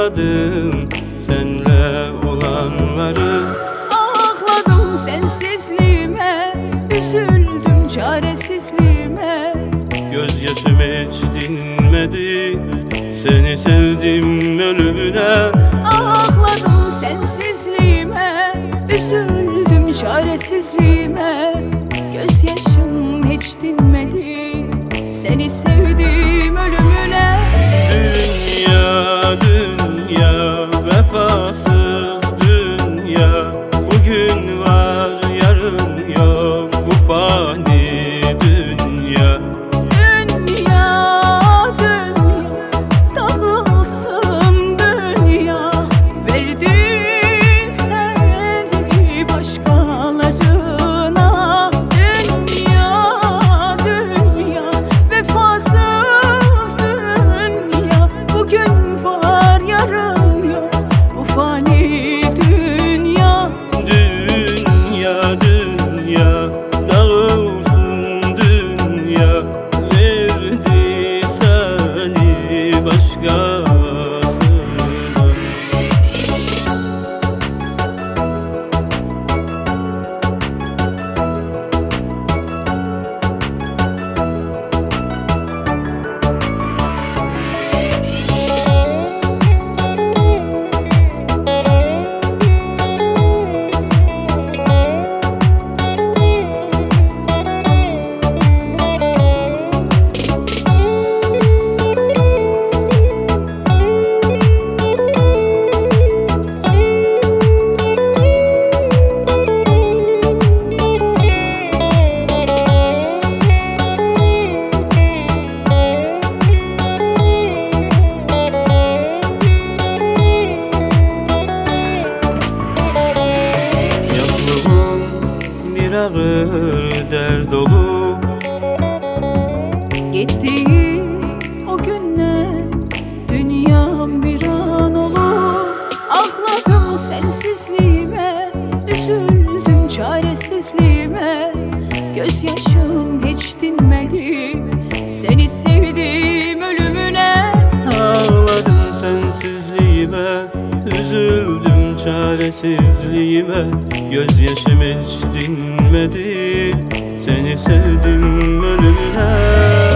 Ağladım senle olanları. Ağladım sensizliğime, üzüldüm çaresizliğime. Gözyaşım hiç dinmedi, seni sevdim ölümüne. Ağladım sensizliğime, üzüldüm çaresizliğime. Gözyaşım hiç dinmedi, seni sevdim ölümüne. Dünya, dünya, vefasız dünya. Bugün var, yarın yok, bu fani dünya. Dünya, dünya, dağılsın dünya. Verdin seni başkalarına. Dünya, dünya, vefasız dünya. Bugün var, yarın yok, bu fani dünya. Dünya, dünya, dağılsın dünya. Verdi seni başkasına. Bir ağır dert dolu. Gittiği o günler dünyam bir an olur. Ağladım sensizliğime, üzüldüm çaresizliğime. Gözyaşım hiç dinmedi, seni sevdim ölümüne. Ağladım sensizliğime, üzüldüm çaresizliğime. Gözyaşım hiç dinmedi, seni sevdim ölümüne.